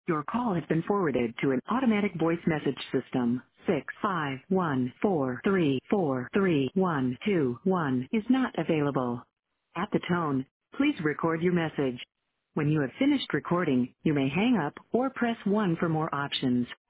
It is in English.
Your call has been forwarded to an automatic voice message system. 65143431221 is not available. At the tone, please record your message. When you have finished recording, you may hang up or press 1 for more options.